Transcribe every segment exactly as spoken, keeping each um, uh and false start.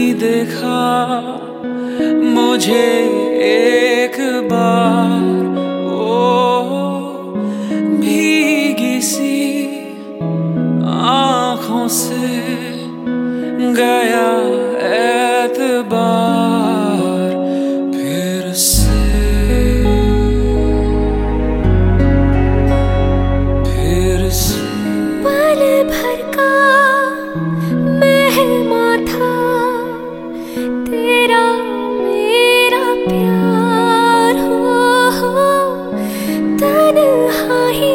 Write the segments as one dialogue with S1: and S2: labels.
S1: देखा मुझे एक बार ओ भीगी सी आँखों से गया एतबार फिर से फिर से
S2: पल भर का मेहमां था तेरा मेरा प्यार हो, तन्हाई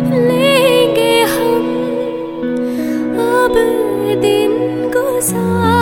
S2: लेंगे हम अब दिन गुजार।